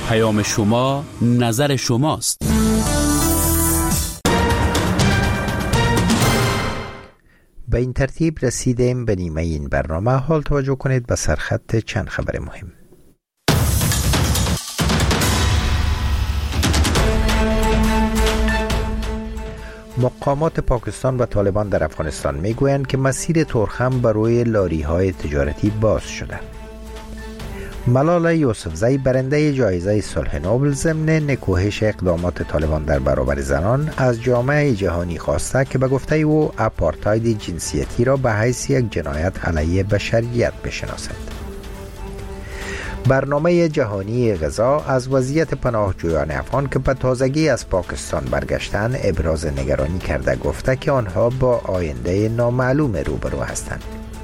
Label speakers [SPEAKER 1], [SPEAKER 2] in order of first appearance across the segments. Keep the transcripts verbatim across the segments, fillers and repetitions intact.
[SPEAKER 1] پیام شما نظر شماست.
[SPEAKER 2] به این ترتیب رسیدیم به نیمه این برنامه. حال توجه کنید به سرخط چند خبر مهم. مقامات پاکستان و طالبان در افغانستان میگویند که مسیر تورخم بر روی لاری‌های تجارتی باز شده. ملال یوسفزئی برنده جایزه صلح نوبل ضمن نکوهش اقدامات طالبان در برابر زنان از جامعه جهانی خواسته که به گفته او آپارتاید جنسیتی را به حیث یک جنایت علیه بشریت بشناسد. برنامه جهانی غذا از وضعیت پناهجویان افغان که به تازگی از پاکستان برگشتند ابراز نگرانی کرده، گفته که آنها با آینده نامعلوم روبرو هستند.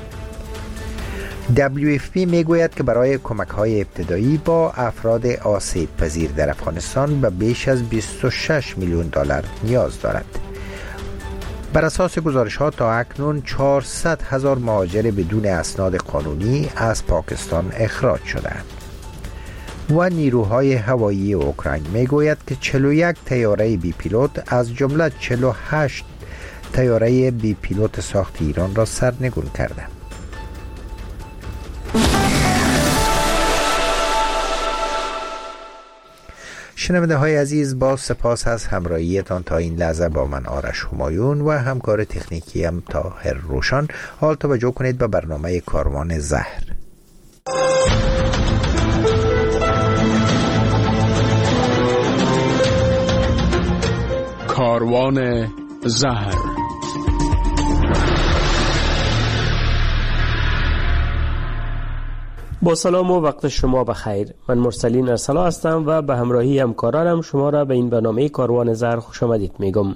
[SPEAKER 2] دبلیو اف پی میگوید که برای کمک‌های ابتدایی با افراد آسیب پذیر در افغانستان به بیش از بیست و شش میلیون دلار نیاز دارد. بر اساس گزارش‌ها تا اکنون چهارصد هزار مهاجر بدون اسناد قانونی از پاکستان اخراج شده‌اند. و نیروهای هوایی اوکراین میگوید که چهل و یک طیاره بی پیلوت از جمله چهل و هشت طیاره بی پیلوت ساخت ایران را سرنگون کرده. شنونده های عزیز، با سپاس از همراهیتان تا این لحظه با من آرش همایون و همکار تکنیکی هم طاهر روشن. حال توجه کنید به برنامه کاروان زهر.
[SPEAKER 3] کاروان زهر.
[SPEAKER 4] با سلام و وقت شما بخیر. من مرسلین ارسلا هستم و به همراهی همکارانم شما را به این برنامه کاروان زهر خوش آمدید میگم.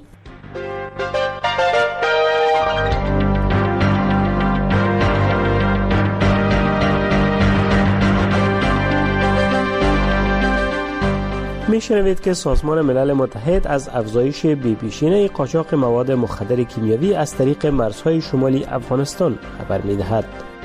[SPEAKER 4] میشنوید که سازمان ملل متحد از افزایش بی‌پیشینه قاچاق مواد مخدر کیمیایی از طریق مرزهای شمالی افغانستان خبر میدهد.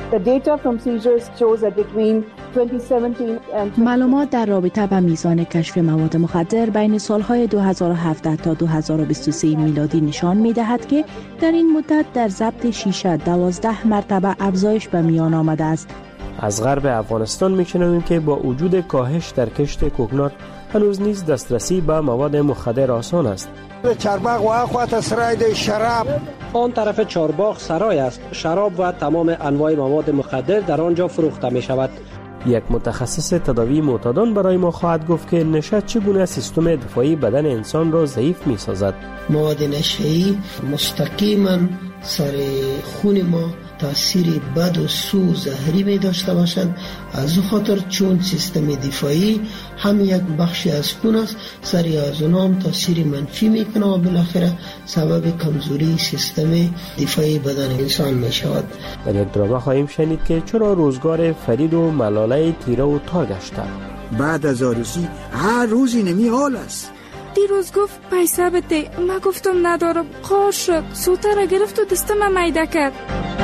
[SPEAKER 5] معلومات در رابطه با میزان کشف مواد مخدر بین سالهای دو هزار و هفده تا دو هزار و بیست و سه میلادی نشان می‌دهد که در این مدت در ضبط شیشه دوازده مرتبه افزایش به میان آمده است.
[SPEAKER 4] از غرب افغانستان می‌شنویم که با وجود کاهش در کشت کوکنار هنوز نیز دسترسی به مواد مخدر آسان است.
[SPEAKER 6] چارباغ و اخوات سرای شراب،
[SPEAKER 7] آن طرف چارباغ سرای است. شراب و تمام انواع مواد مخدر در آنجا فروخته می شود.
[SPEAKER 4] یک متخصص تداوی معتادان برای ما خواهد گفت که نشه چگونه سیستم دفاعی بدن انسان را ضعیف می سازد.
[SPEAKER 8] مواد نشه‌ای مستقیما سر خون ما تأثیر بد و سو زهری می داشته باشند. از خاطر چون سیستم دفاعی هم یک بخشی از خون است، سری از اونام تأثیر منفی می کنه و بالاخره سبب کمزوری سیستم دفاعی بدن انسان می شود.
[SPEAKER 4] در یک درامه خواهیم شنید که چرا روزگار فرید و ملاله تیره و تار گشته.
[SPEAKER 6] بعد از آرزی هر روزی نمی حال است.
[SPEAKER 9] دیروز گفت پیسه بده، ما گفتم ندارم، خار شد، سوته را گرفت و دستم میده کرد.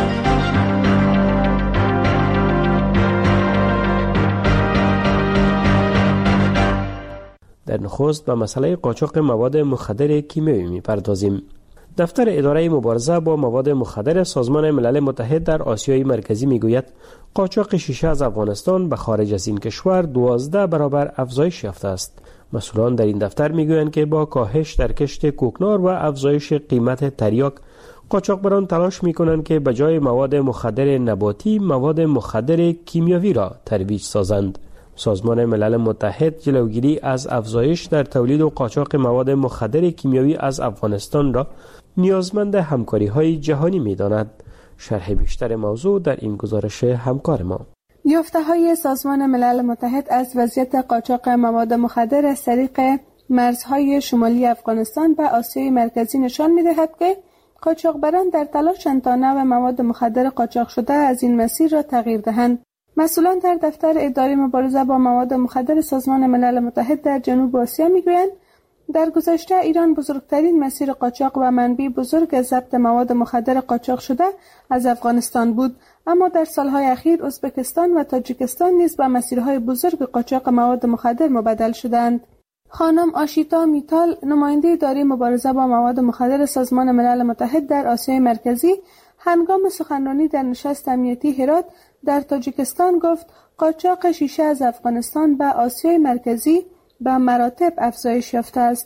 [SPEAKER 4] در نخست به مسئله قاچاق مواد مخدر کیمیایی می‌پردازیم. دفتر اداره مبارزه با مواد مخدر سازمان ملل متحد در آسیای مرکزی میگوید قاچاق شیشه از افغانستان به خارج از این کشور دوازده برابر افزایش یافته است. مسئولان در این دفتر میگویند که با کاهش در کشت کوکنار و افزایش قیمت تریاک، قاچاقبران تلاش میکنند که به جای مواد مخدر نباتی مواد مخدر کیمیایی را ترویج سازند. سازمان ملل متحد جلوگیری از افزایش در تولید و قاچاق مواد مخدر کیمیایی از افغانستان را نیازمند همکاری‌های جهانی می‌داند. شرح بیشتر موضوع در این گزارش همکار ما.
[SPEAKER 10] یافته‌های سازمان ملل متحد از وضعیت قاچاق مواد مخدر از طریق مرزهای شمالی افغانستان و آسیای مرکزی نشان می‌دهد که قاچاقبران در تلاشند تا نوع مواد مخدر قاچاق شده از این مسیر را تغییر دهند. مسئولان در دفتر اداره مبارزه با مواد مخدر سازمان ملل متحد در جنوب آسیا میگویند در گذشته ایران بزرگترین مسیر قاچاق و منبع بزرگ از ضبط مواد مخدر قاچاق شده از افغانستان بود، اما در سالهای اخیر ازبکستان و تاجیکستان نیز به مسیرهای بزرگ قاچاق مواد مخدر مبدل شدند. خانم آشیتا میتال، نماینده اداره مبارزه با مواد مخدر سازمان ملل متحد در آسیای مرکزی، هنگام سخنرانی در نشست امنیتی هرات در تاجیکستان گفت قاچاق شیشه از افغانستان به آسیای مرکزی به مراتب افزایش یافته است.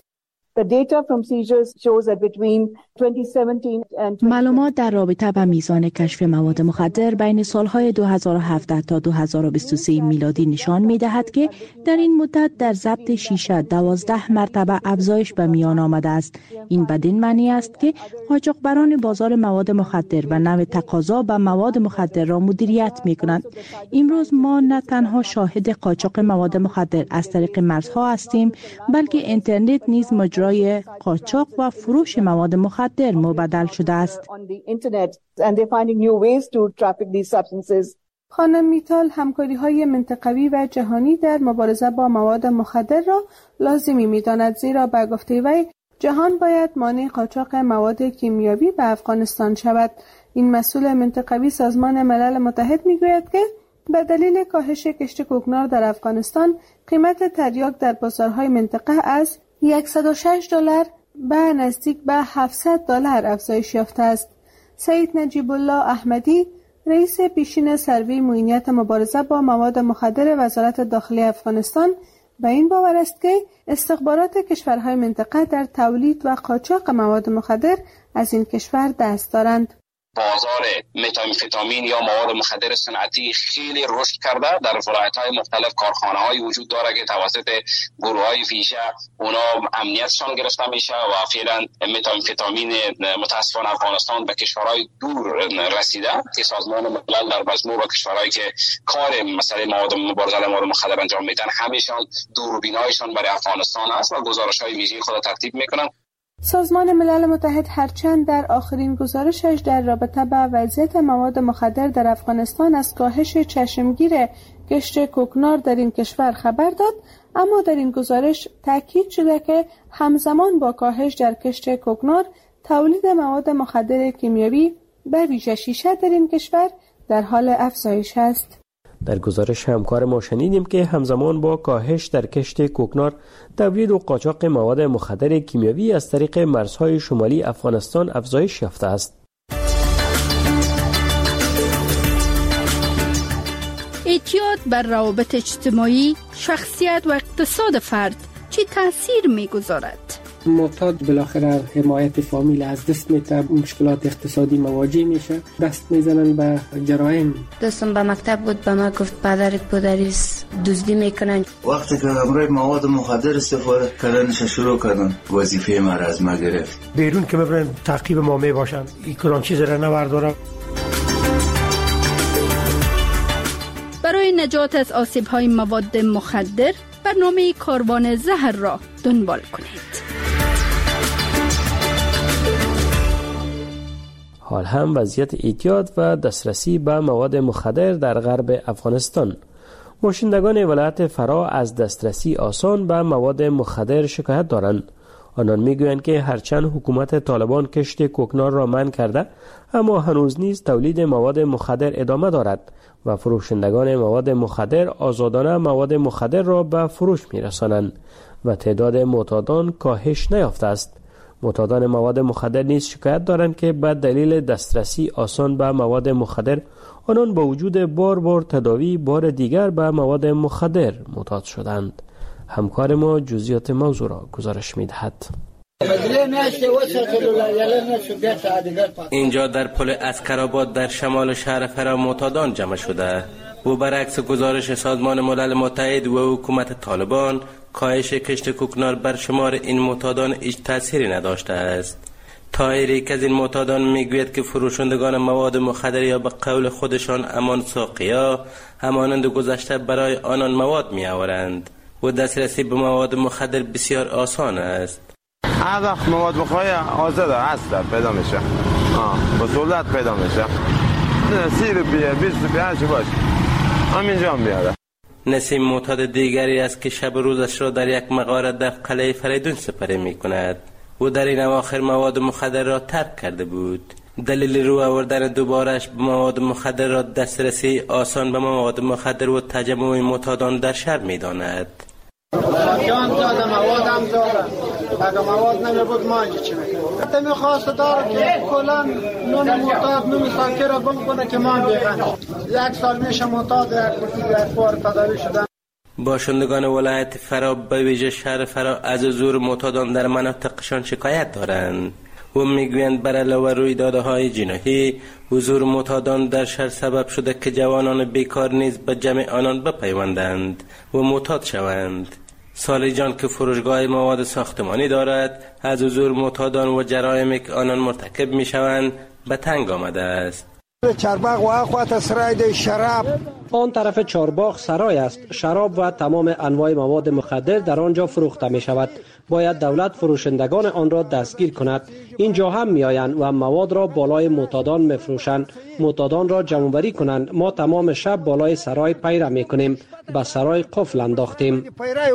[SPEAKER 5] معلومات در رابطه با میزان کشف مواد مخدر بین سالهای دو هزار و هفده تا دو هزار و بیست و سه میلادی نشان می‌دهد که در این مدت در ضبط شیشه دوازده مرتبه افزایش به میان آمده است. این بدین معنی است که قاچاقبران بازار مواد مخدر و نوع تقاضا به مواد مخدر را مدیریت می‌کنند. امروز ما نه تنها شاهد قاچاق مواد مخدر از طریق مرزها هستیم، بلکه اینترنت نیز مجرای قاچاق و فروش مواد مخدر مبدل شده است.
[SPEAKER 10] خانم میتال همکاری‌های منطقوی و جهانی در مبارزه با مواد مخدر را لازمی می‌داند، زیرا به گفته وی جهان باید مانع قاچاق مواد کیمیایی به افغانستان شود. این مسئول منطقوی سازمان ملل متحد می‌گوید که به دلیل کاهش کشت کوکنار در افغانستان قیمت تریاک در بازارهای منطقه از صد و شش دلار به نزدیک به هفتصد دلار افزایش یافته است. سید نجیب الله احمدی، رئیس پیشین سروی معینیت مبارزه با مواد مخدر وزارت داخلی افغانستان، به این باور است که استخبارات کشورهای منطقه در تولید و قاچاق مواد مخدر از این کشور دست دارند.
[SPEAKER 11] بازار متامفتامین یا مواد مخدر صنعتی خیلی رشد کرده. در ولایت‌های مختلف کارخانه‌های وجود داره که توسط گروه‌های فیشه اونا امنیتشان گرفته میشه و فعلا متامفتامین متاسفانه افغانستان به کشورهای دور رسیده که سازمان ملل در مجموع با کشورهایی که کار مسئله مواد مبارزه با مواد مخدر انجام میدن همیشان دوربینایشان برای افغانستان است و گزارش‌های ویژه‌ای خود ترتیب میکنن.
[SPEAKER 10] سازمان ملل متحد هرچند در آخرین گزارشش در رابطه با وضعیت مواد مخدر در افغانستان از کاهش چشمگیر کشت کوکنار در این کشور خبر داد، اما در این گزارش تاکید شده که همزمان با کاهش در کشت کوکنار، تولید مواد مخدر کیمیایی به ویژه شیشه در این کشور در حال افزایش است.
[SPEAKER 4] در گزارش همکار ما شنیدیم که همزمان با کاهش در کشت کوکنار، تولید و قاچاق مواد مخدر کیمیایی از طریق مرزهای شمالی افغانستان افزایش یافته است.
[SPEAKER 12] اعتیاد بر روابط اجتماعی، شخصیت و اقتصاد فرد چه تأثیر می‌گذارد؟
[SPEAKER 7] معتاد بالاخره حمایت فامیل از دست میده، مشکلات اقتصادی مواجه میشه، دست میزنن به جرایم.
[SPEAKER 13] دوستم به مکتب بود، به ما گفت پدرت پدریس دزدی میکنن.
[SPEAKER 14] وقتی که امروز مواد مخدر استفاده کردنش شروع کردن، وظیفه ما را از ما گرفت.
[SPEAKER 15] بیرون که ببرن تعقیب ما میباشن، این کلان چیز را نبردارم.
[SPEAKER 12] برای نجات از آسیب‌های مواد مخدر، برنامه کاروان زهر را دنبال کنید.
[SPEAKER 4] حال هم وضعیت اعتیاد و دسترسی به مواد مخدر در غرب افغانستان. باشندگان ولایت فرا از دسترسی آسان به مواد مخدر شکایت دارند. آنان میگویند که هرچند حکومت طالبان کشت کوکنار را منع کرده، اما هنوز نیز تولید مواد مخدر ادامه دارد و فروشندگان مواد مخدر آزادانه مواد مخدر را به فروش میرسانند و تعداد معتادان کاهش نیافته است. معتادان مواد مخدر نیز شکایت دارند که به دلیل دسترسی آسان به مواد مخدر، آنان با وجود بار بار تداوی بار دیگر به مواد مخدر معتاد شدند. همکار ما جزئیات موضوع را گزارش می‌دهد.
[SPEAKER 16] اینجا در پل عسکرآباد در شمال شهر فرا معتادان جمع شده و برعکس گزارش سازمان ملل متحد و حکومت طالبان، کاهش کشت کوکنار بر شمار این معتادان هیچ تأثیری نداشته است. طاهری که از این معتادان میگوید که فروشندگان مواد مخدر یا به قول خودشان همان ساقیا همانند گذشته برای آنان مواد میآورند و دسترسی به مواد مخدر بسیار آسان است.
[SPEAKER 17] هر وقت مواد مخدر آزاد هست پیدا میشه، با سهولت پیدا میشه. سی روپیه بیست روپیه هرچی باشه همینجا هم بیاره.
[SPEAKER 16] نسیم معتاد دیگری است که شب و روزش را در یک مغاره در قلعه فریدون سپری می کند و در این اواخر مواد مخدر را ترک کرده بود. دلیل رو آوردن دوبارش به مواد مخدر را دسترسی آسان به مواد مخدر و تجمع معتادان در شهر می داند.
[SPEAKER 18] جان دادم مواد هم دادم اگه مواد نمی بود ما اینجا چی میکنم تمی خواسته داره که کلان نون معتاد نون ساکی را بم کنه که ما بیغن یک سال میشه معتاد یک کتی یک بار تداوی شدن.
[SPEAKER 16] باشندگان ولایت فرا به ویژه شهر فرا از زور معتادان در مناطقشان شکایت دارند و میگویند بر علاوه رویدادهای جنایی حضور معتادان در شهر سبب شده که جوانان بیکار نیز به جمع آنان بپیوندند و معتاد شوند. سالی جان که فروشگاه مواد ساختمانی دارد از حضور معتادان و جرایمی که آنان مرتکب می شوند به تنگ آمده است.
[SPEAKER 6] چارباغ و اخوات سرای شراب.
[SPEAKER 4] آن طرف چارباغ سرای است. شراب و تمام انواع مواد مخدر در آنجا فروخته می شود. باید دولت فروشندگان آن را دستگیر کند. اینجا هم می آیند و مواد را بالای معتادان می فروشند. معتادان را جمع‌آوری کنند. ما تمام شب بالای سرای پیره می کنیم. به سرای قفل انداختیم.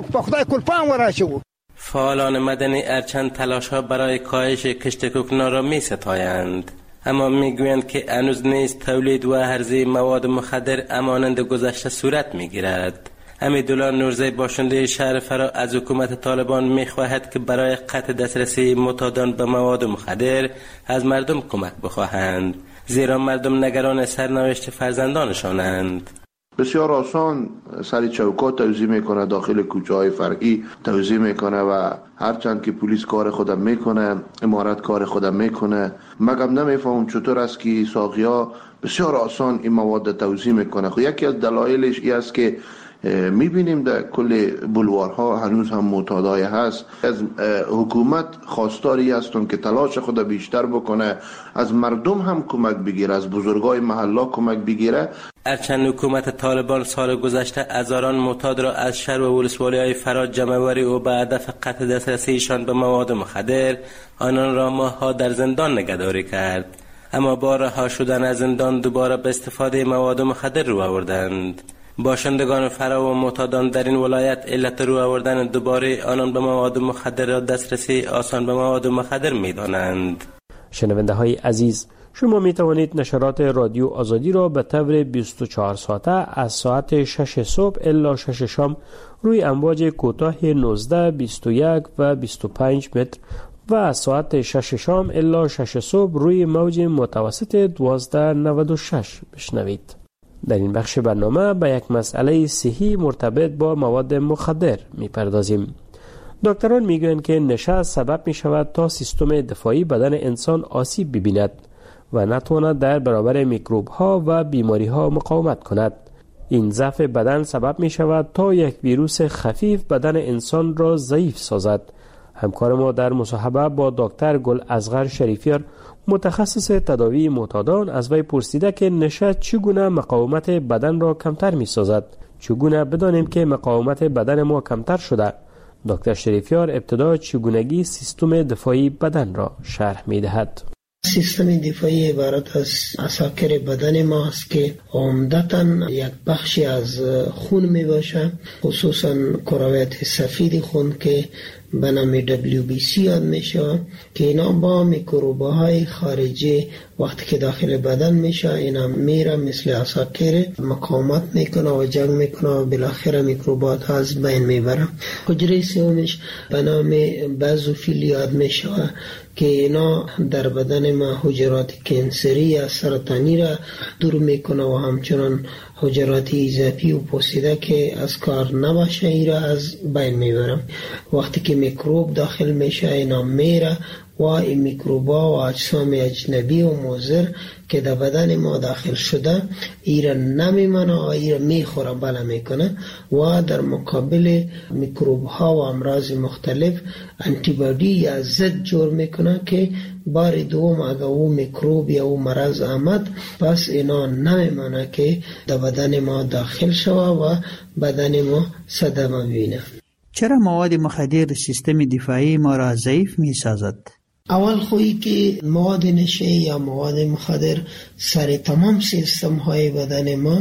[SPEAKER 16] فعالان مدنی ارچند تلاش ها برای کاهش کشت کوکنار را می ستایند، اما میگویند که هنوز نیز تولید و عرضه مواد مخدر همانند گذشته صورت میگیرد. حمیدالله نورزی باشنده شهر فرا از حکومت طالبان میخواهد که برای قطع دسترسی معتادان به مواد مخدر از مردم کمک بخواهند، زیرا مردم نگران سرنوشت فرزندانشانند.
[SPEAKER 19] بسیار آسان سر چوکات توزیع میکنه، داخل کوچه های فرعی توزیع میکنه و هرچند که پلیس کار خودم میکنه، امارت کار خودم میکنه، مگم نمیفهمم چطور است که ساقیا بسیار آسان این مواد توزیع میکنه. خب یکی از دلایلش این است که میبینیم در کل بلوارها هنوز هم معتادای هست. از حکومت خواستاری هستن که تلاش خود بیشتر بکنه، از مردم هم کمک بگیره، از بزرگای محله کمک بگیره.
[SPEAKER 16] هرچند حکومت طالبان سال گذشته هزاران معتاد را از شهر و ولسوالی‌های فرا جمع‌آوری و به هدف قطع دسترسیشان به مواد مخدر آنان را ماه‌ها در زندان نگهداری کرد، اما با رها شدن از زندان دوباره به استفاده مواد مخدر رو آوردند. باشندگان فرا و معتادان در این ولایت علت رو آوردن دوباره آنان به مواد مخدر را دسترسی آسان به مواد مخدر می‌دانند.
[SPEAKER 4] شنونده های عزیز، شما می توانید نشرات رادیو آزادی را به طور بیست و چهار ساعته از ساعت شش صبح الی شش شام روی امواج کوتاه نوزده، بیست و یک و بیست و پنج متر و از ساعت شش شام الی شش صبح روی موج متوسط دوازده نود و شش بشنوید. در این بخش برنامه به یک مسئله صحی مرتبط با مواد مخدر می پردازیم. دکتران می گویند که نشه سبب می شود تا سیستم دفاعی بدن انسان آسیب ببیند و نتواند در برابر میکروب ها و بیماری ها مقاومت کند. این ضعف بدن سبب می شود تا یک ویروس خفیف بدن انسان را ضعیف سازد. همکار ما در مصاحبه با دکتر گل اصغر شریفیار متخصص تداوی معتادان از وی پرسیده که نشه چگونه مقاومت بدن را کمتر می سازد. چگونه بدانیم که مقاومت بدن ما کمتر شده؟ دکتر شریفیار ابتدا چگونگی سیستم دفاعی بدن را شرح می دهد.
[SPEAKER 8] سیستم دفاعی عبارت از عساکر بدن ما است که عمدتاً یک بخشی از خون می باشه، خصوصاً کرویت سفید خون که به نام دبلیو بی سی یاد می شود، که اینا با میکروب‌های خارجی وقتی که داخل بدن میشه اینا میره مثل عساکر مقاومت میکنه و جنگ میکنه و بالاخره میکروبات از بین میبره. حجره سومش به نام بازوفیل یاد میشه که اینا در بدن ما حجرات کانسری یا سرطانی را دور میکنه و همچنان حجرات اضافی و پوسیده که از کار نباشه ای را از بین میبره. وقتی که میکروب داخل میشه اینا میره و این میکروبا و اجسام اجنبی و مضر که در بدن ما داخل شده ایره نمیمانه و ایره میخوره بله میکنه و در مقابل میکروب ها و امراض مختلف انتیبادی یا ضد جور میکنه که بار دوم اگر او میکروب یا او مرض آمد پس اینا نمیمانه که در بدن ما داخل شوه و بدن ما صدمه بینه.
[SPEAKER 20] چرا مواد مخدر سیستم دفاعی ما را ضعیف می سازد؟
[SPEAKER 8] اول خویی که مواد نشه یا مواد مخدر سر تمام سیستم های بدن ما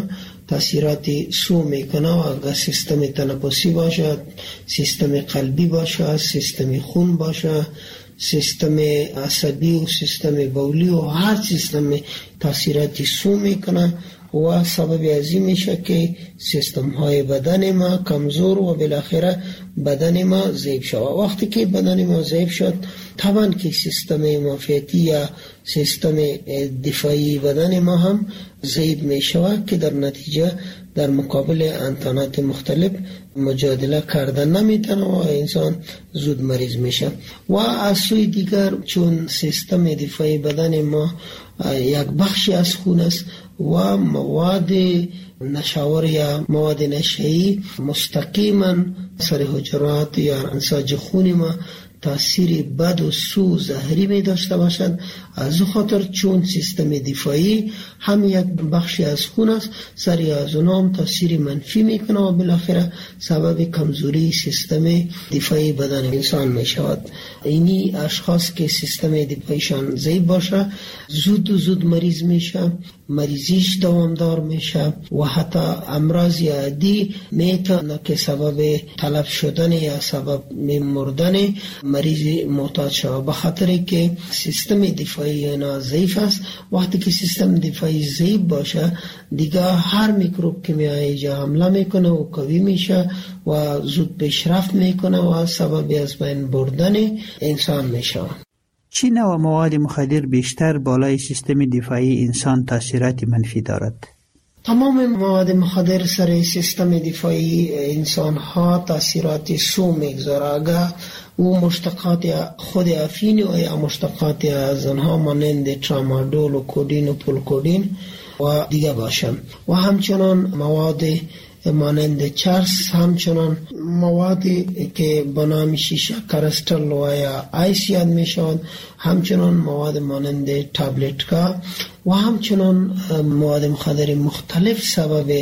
[SPEAKER 8] تاثیرات سو میکنه و اگر سیستم تنفسی باشه، سیستم قلبی باشه، سیستم خون باشه، سیستم عصبی و سیستم بولی و هر سیستم تاثیرات سو میکنه و سبب ازی میشه که سیستم های بدن ما کمزور و بالاخره بدن ما ضعیف شد. وقتی که بدن ما ضعیف شد طبعا که سیستم مناعتی یا سیستم دفاعی بدن ما هم ضعیف میشه که در نتیجه در مقابل انتانات مختلف مجادله کردن نمیتونه و انسان زود مریض میشه. و از سوی دیگر چون سیستم دفاعی بدن ما یک بخشی از خون است و مواد نشاور یا مواد نشئی مستقیما سر حجرات یا انساج خون ما تاثیر بد و سو زهری می داشته باشد. از خاطر چون سیستم دفاعی هم یک بخشی از خون است، سری از اونام تاثیر منفی میکنه و بالاخره سبب کمزوری سیستم دفاعی بدن انسان می شود. اینی اشخاص که سیستم دفاعیشان ضعیف باشه زود و زود مریض میشه، مریضیش دوامدار میشه و حتی امراض عادی میتونه که سبب تلف شدن یا سبب مردن مریض محتاج شود، به خاطر که سیستم دفاعی اینا ضعیف است. وقتی که سیستم دفاعی ضعیف باشه دیگه هر میکروب که میاد جا حمله میکنه و قوی میشه و زود پیشرفت میکنه و سبب از بین بردن انسان میشه.
[SPEAKER 20] چی نوع مواد مخدر بیشتر بالای سیستم دفاعی انسان تاثیرات منفی دارد؟
[SPEAKER 8] تمام مواد مخدر سر سیستم دفاعی انسان ها تاثیرات سو میگذاره. اگر او مشتقات خود افین و یا مشتقات از آنها مانند ترامادول و کودین و پولکودین و دیگه باشن و همچنان مواد مانند چرس، همچنان موادی که به نام شیشه کرستل و یا آیس یاد میشوند، همچنان مواد مانند تابلتکا و همچنان مواد مخدر مختلف سبب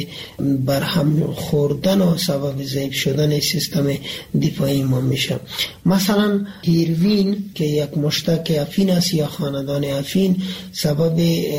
[SPEAKER 8] برهم خوردن و سبب ضعیف شدن سیستم دفاعی ما میشه. مثلا هیروین که یک مشتق افین است یا خاندان افین سبب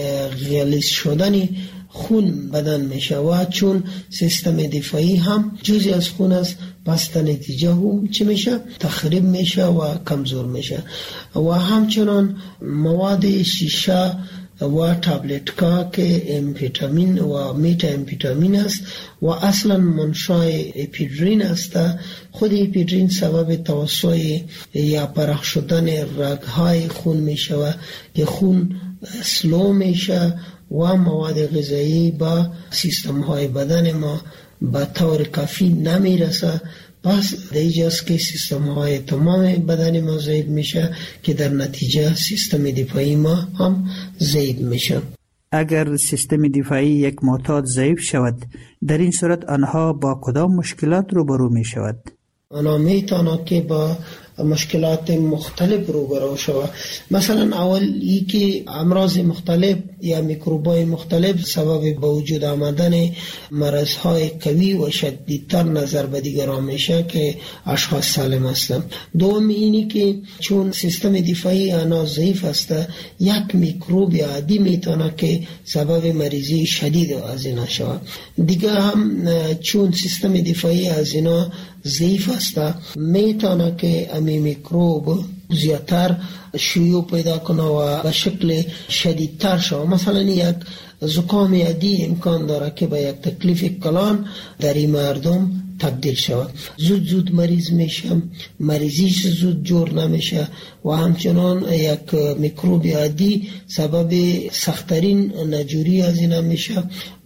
[SPEAKER 8] غلیظ شدن خون بدن میشه و چون سیستم دفاعی هم جزئی از خون است پس در نتیجه هم چه میشه؟ تخریب میشه و کمزور میشه. و همچنان مواد شیشه و تابلتکا که امفیتامین و میتا امفیتامین است و اصلا منشای اپیدرین است. خود اپیدرین سبب توسع یا پرخ شدن رگهای خون میشه و که خون سلو میشه و مواد غذایی با سیستم های بدن ما به طور کافی نمیرسه. پس دیجاست که سیستم های تمام بدن ما ضعیف میشه که در نتیجه سیستم دفاعی ما هم ضعیف میشه.
[SPEAKER 20] اگر سیستم دفاعی یک معتاد ضعیف شود در این صورت آنها با کدام مشکلات روبرو می شود؟
[SPEAKER 8] آنها میتونه که با مشکلات مختلف روبرو شود. مثلا اول ای که امراض مختلف یا میکروبای مختلف سبب به وجود آمدن مرضهای قوی و شدیدتر نظر به دیگران میشه که اشخاص سالم هستند. دوم اینی که چون سیستم دفاعی آنها ضعیف است یک میکروب عادی میتونه که سبب مریضی شدید از اینا شود. دیگه هم چون سیستم دفاعی از اینا ضعیف است میتونه که امی میکروب زیادتر شیوع پیدا کنه و به شکل شدیدتر شود. مثلا یک زکام عادی امکان داره که به یک تکلیف کلان در این مردم تبدیل شود. زود زود مریض میشه، مریضیش زود جور نمیشه و همچنان یک میکروب عادی سبب سختترین نجوری از اینا میشه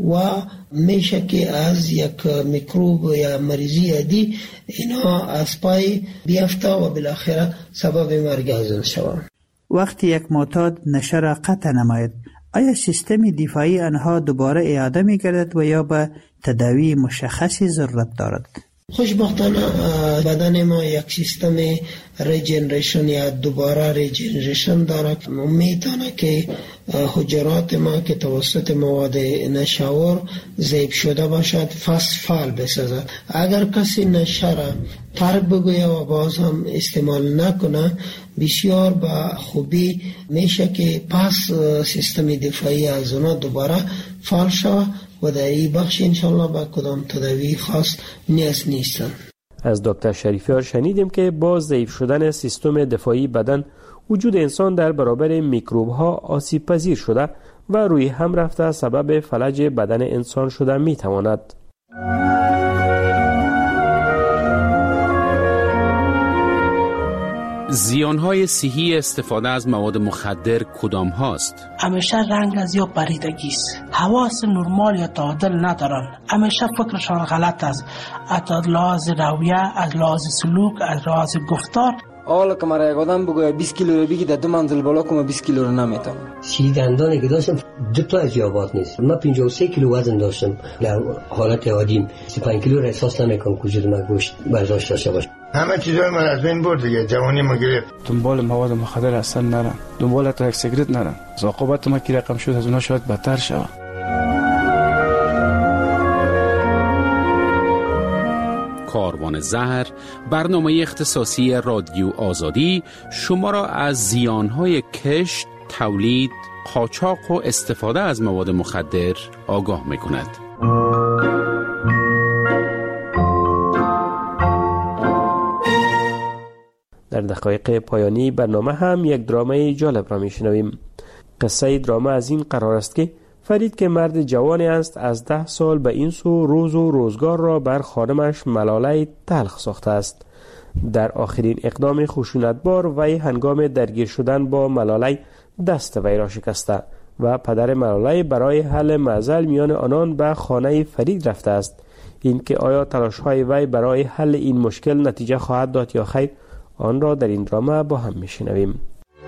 [SPEAKER 8] و میشه که از یک میکروب یا مریضی عادی اینا از پای بیفته و بالاخره سبب مرگ از اون شود.
[SPEAKER 20] وقتی یک معتاد نشه را قطع نماید آیا سیستم دفاعی آنها دوباره اعاده می گردد و یا به تداوی مشخصی ضرورت دارد؟
[SPEAKER 8] خوشبختانه بدن ما یک سیستم ریجنریشن یا دوباره ریجنریشن دارد. میتونه که حجرات ما که توسط مواد نشاور ضعیف شده باشد فست فال بسازد. اگر کسی نشه را ترک بگویه و باز هم استعمال نکنه بسیار با خوبی میشه که پس سیستم دفاعی از اونا دوباره فعال شود و در این بخش انشالله با کدام تداوی خاص نیاز نیستند.
[SPEAKER 4] از دکتر شریفیار شنیدیم که با ضعیف شدن سیستم دفاعی بدن وجود انسان در برابر میکروب ها آسیب پذیر شده و روی هم رفته سبب فلج بدن انسان شده می تواند.
[SPEAKER 1] زیانهای صحی استفاده از مواد مخدر کدام هاست؟
[SPEAKER 21] همیشه رنگ از یا پریدگی است. حواس نرمال یا تعادل ندارن. همیشه فکرشان غلط است. از لحاظ رویه، از لحاظ سلوک، از لحاظ گفتار.
[SPEAKER 22] حالا که مرا یک آدم بگوید بیست کیلو رو بگی در دو منزل بالا کنم بیست کیلو رو نمیتونم.
[SPEAKER 23] سی دندانی که داشتم دو تا از یابات نیست. من پنجاه و سه کیلو وزن داشتم. در حالت عادیم سی و پنج کیلو را احساس نمیکنم کجا من گوشت برداشت داشته باشم.
[SPEAKER 24] همه چیزای من از بین برد دیگه، جوانی ما گرفت.
[SPEAKER 3] دنبال مواد مخدر اصلا نرم، دنبال تا یک سیگرت نرم. عاقبت ما کی رقم شد از اونها شاید بدتر شود.
[SPEAKER 1] کاروان زهر، برنامه اختصاصی رادیو آزادی شما را از زیانهای کشت، تولید، قاچاق و استفاده از مواد مخدر آگاه می‌کند.
[SPEAKER 4] در دقایق پایانی برنامه هم یک درامه جالب را میشنویم. قصه درامه از این قرار است که فرید که مرد جوانی است از ده سال به این سو روز و روزگار را بر خانمش ملاله تلخ ساخته است. در آخرین اقدام خشونتبار وی هنگام درگیر شدن با ملاله دست وی را شکسته و پدر ملاله برای حل معضل میان آنان به خانه فرید رفته است. این که آیا تلاش‌های وی برای حل این مشکل نتیجه خواهد داد یا خیر، آن را در این درامه با هم میشنویم.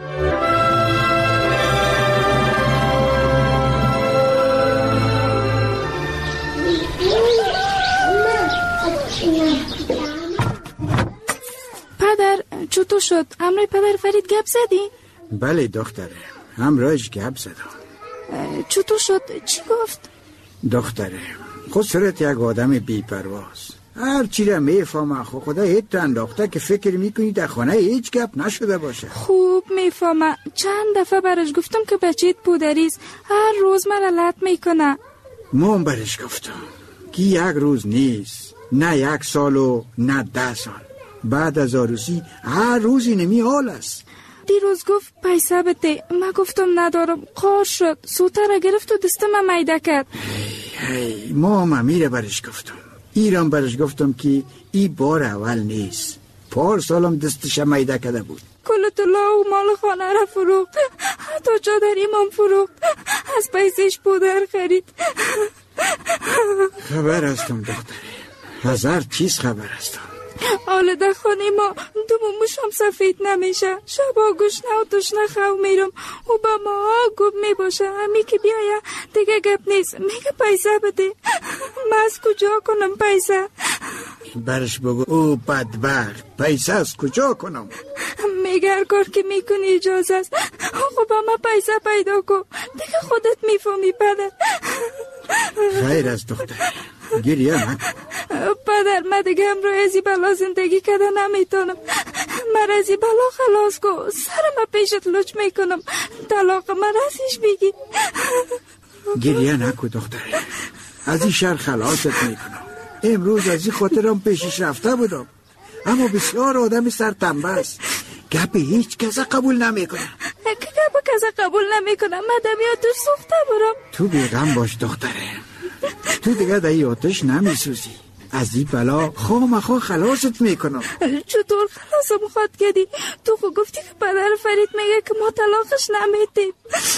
[SPEAKER 9] پدر چطور شد؟ همراه پدر فرید گپ زدی؟
[SPEAKER 6] بله دختره، همراهش گپ زدم.
[SPEAKER 9] چطور شد؟ چی گفت؟
[SPEAKER 6] دختره خود صورت یک آدم بی‌پرواز، هر چی را میفهمه. خود خدا هیت انداخته که فکر میکنی در خانه هیچ گپ نشده باشه.
[SPEAKER 9] خوب میفهمه. چند دفعه برش گفتم که بچه‌ت پودریست، هر روز مرا لط میکنه.
[SPEAKER 6] من برش گفتم که یک روز نیست، نه یک سال و نه ده سال. بعد از آروسی هر روزی نمی حال است.
[SPEAKER 9] دیروز گفت پیسه بده، من گفتم ندارم، قار شد، سوته را گرفت و دستم میده کرد.
[SPEAKER 6] هی هی ما ممیره برش گفتم، ایران برش گفتم که ای بار اول نیست، پار سالم دستش میده کرده بود.
[SPEAKER 9] کل طلا و مال خانه را فروخت، حتی چادری من فروخت، از پیسش پودر خرید.
[SPEAKER 6] خبر هستم دختره، هزار چیز خبر هستم.
[SPEAKER 9] حالا در خانه ما دو موشم سفید نمیشه، شبا گوشنه و تشنه خو میرم و با ما گوب میباشه. همی که بیایه دیگه گپ نیست، میگه پیسه بده. من از کجا کنم پیسه؟
[SPEAKER 6] برش بگو او بدبخت پیسه از کجا کنم؟
[SPEAKER 9] میگه هر کار که میکنی اجازه است. خب ما پیسه پیدا کن، دیگه خودت میفهمی پدر.
[SPEAKER 6] خیر از دختر، گریه نکن.
[SPEAKER 9] پدر من دیگه همراه ازی بلا زندگی کرده نمیتونم. من ازی بلا خلاص کن، سر من پیشت لچ میکنم، طلاق من ازیش بگی.
[SPEAKER 6] گریه نکن دختر، از این شر خلاصت میکنم. امروز از این خاطرم پیشش رفته بودم، اما بسیار آدم سرتنبه است، گپ هیچ کس قبول نمیکنه.
[SPEAKER 9] که گپ کس قبول نمیکنه؟ من دمیاتش سوخته برم.
[SPEAKER 6] تو بیغم باش دختره، تو دیگه در آتش نمیسوزی. از این بلا خامخا خلاصت میکنم.
[SPEAKER 9] چطور خلاصم خواهد کردی؟ تو خود گفتی که پدر فرید میگه که ما طلاقش نمیدیم.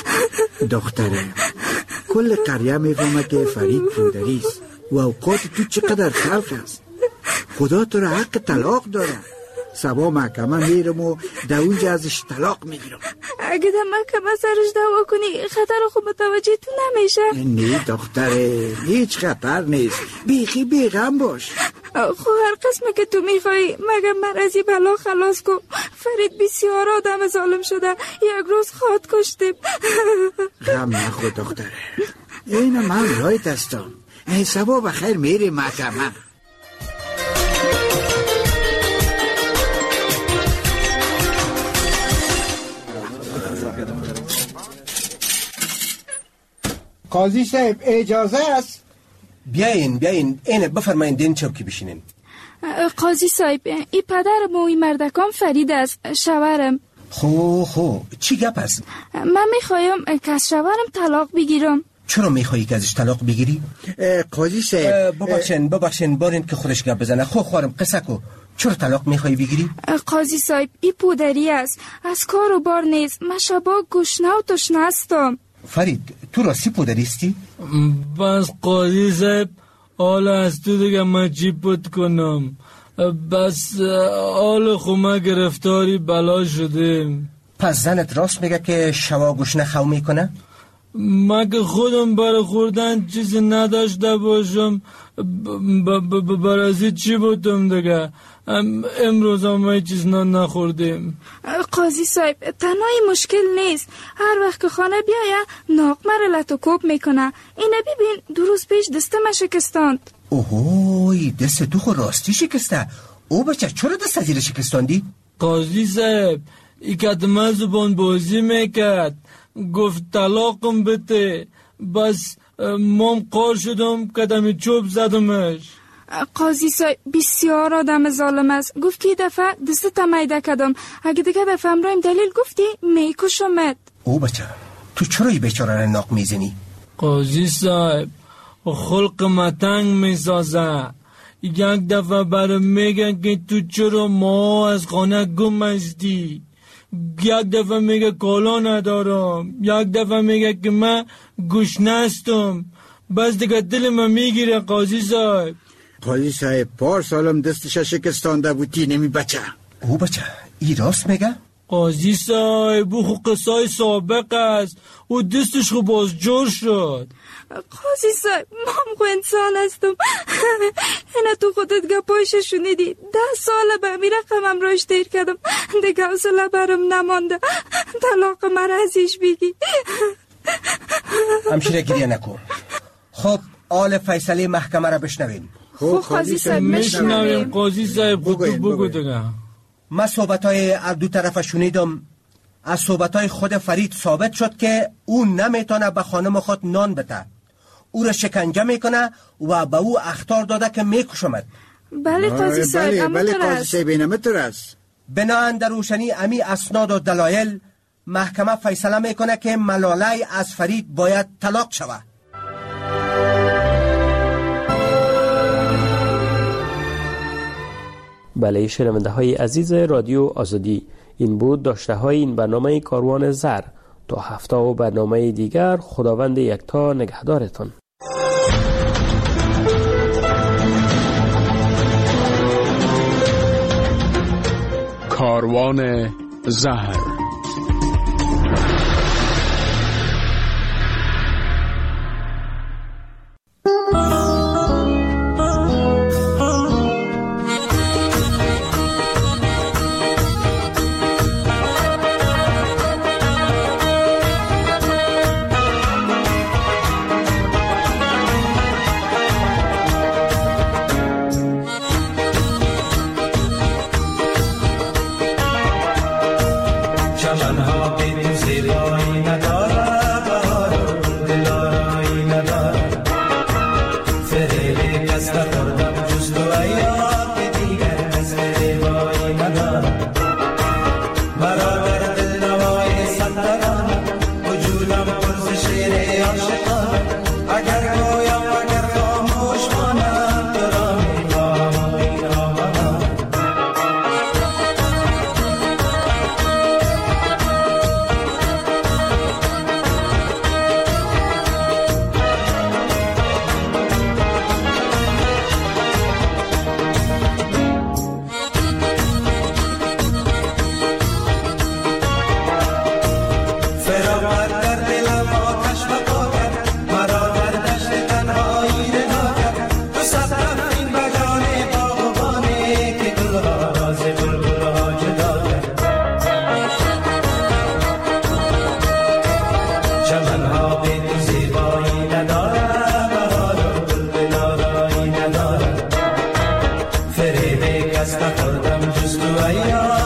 [SPEAKER 6] دختره کل قریه میفهمه که فرید پودریست و اوقات تو چقدر خلق است. خدا تو را حق طلاق داره. سبا محکمه میرم و در اونجا ازش طلاق میگیرم.
[SPEAKER 9] اگه در محکمه سرش دعوا کنی خطر خود متوجه تو نمیشه؟
[SPEAKER 6] نه دختره، هیچ خطر نیست، بیخی بیغم باش.
[SPEAKER 9] خب هر قسمه که تو میخوایی، مگه من از این بلا خلاص کن. فرید بسیار آدم ظالم شده، یک روز خود کشتیم.
[SPEAKER 6] غم نخور دختره، این من رایت هستم. سبا بخیر میری محکمه.
[SPEAKER 18] قاضی صاحب اجازه است؟
[SPEAKER 2] بیاین بیاین این بفرمایید این چوکی بشینین.
[SPEAKER 9] قاضی صاحب این پدر ما این مردکان فرید است، شوهرم.
[SPEAKER 2] خو خو چی گپ است؟
[SPEAKER 9] من میخوایم که از شوهرم طلاق بگیرم.
[SPEAKER 2] چرا میخوایی که ازش طلاق بگیری؟
[SPEAKER 6] قاضی صاحب
[SPEAKER 2] ببخشین ببخشین بارین که خودش گپ بزنه. خو خوارم قصه کو. چرا طلاق میخوایی بگیری؟
[SPEAKER 9] قاضی صاحب این پودری است، از کار و بار نیست. من شبا گشنه و تشنه هستم.
[SPEAKER 2] فرید تو راستی پودریستی؟
[SPEAKER 5] بس قاضی صاحب حالا از تو دیگه من چی پود کنم؟ بس حال خومه گرفتاری بلا شده.
[SPEAKER 2] پس زنت راست میگه که شوا گشنه خو میکنه؟
[SPEAKER 5] مگه خودم برای خوردن چیزی نداشته باشم برازی چی بودم دیگه؟ امروز هم چیز نخوردیم.
[SPEAKER 9] قاضی صاحب تنهایی مشکل نیست، هر وقت که خانه بیایه ناق مرا لط و کوب میکنه. اینه ببین دو روز پیش دستم شکستاند.
[SPEAKER 2] اوهوی دست تو خود راستی شکسته؟ او بچه چرا دست زیر شکستاندی؟
[SPEAKER 5] قاضی صاحب ای کدمه زبان بازی میکرد، گفت طلاقم بده. بس مام قار شدم کدمی چوب زدمش.
[SPEAKER 9] قاضی صاحب بسیار آدم ظالم است. گفت که دفعه دست تمیده کدم، اگه دیگه دفعه امرایم دلیل گفتی میکشمت.
[SPEAKER 2] او بچه تو چرا ای بیچاره ناق میزنی؟
[SPEAKER 5] قاضی صاحب خلق متنگ میسازه. یک دفعه برای میگن که تو چرا ما از خانه گم هستی، یک دفعه میگه کالا ندارم، یک دفعه میگه که من گشنه هستم. بس دیگه دل من میگیره قاضی صاحب.
[SPEAKER 6] قاضی صاحب پار سالم دستش شکستانده بودی نمی بچه.
[SPEAKER 2] او بچه ای راست میگه؟
[SPEAKER 5] قاضی صاحب او خو قصای سابق است، او دستش خو باز جور شد.
[SPEAKER 9] قاضی صاحب من خو انسان هستم. اینه تو خودت گپایش شنیدی. ده ساله به امیر رقمم راش دیر کردم، دیگه حوصله برم نمانده. طلاق مرا ازش بگی.
[SPEAKER 2] همشیره گریه نکن. خب آل فیصله محکمه را بشنوین.
[SPEAKER 9] خب قاضی صاحب
[SPEAKER 5] میشنویم. قاضی صاحب خود بگو دیگه.
[SPEAKER 2] من صحبتای از دو طرف شنیدم. از صحبتای خود فرید ثابت شد که او نمیتونه به خانم خود نان بده، او را شکنجه میکنه و به او اخطار داده که میکشمد.
[SPEAKER 9] بله قاضی صاحب
[SPEAKER 6] بله قاضی صاحب اینمتر است.
[SPEAKER 2] بناهن در روشنی امی اسناد و دلایل محکمه فیصله میکنه که ملاله از فرید باید طلاق شود.
[SPEAKER 4] بله شنونده های عزیز رادیو آزادی، این بود داشته های این برنامه کاروان زر. تا هفته و برنامه دیگر خداوند یکتا نگهدارتان.
[SPEAKER 1] کاروان زر.
[SPEAKER 10] فریب کس نخوردم جز تو ایام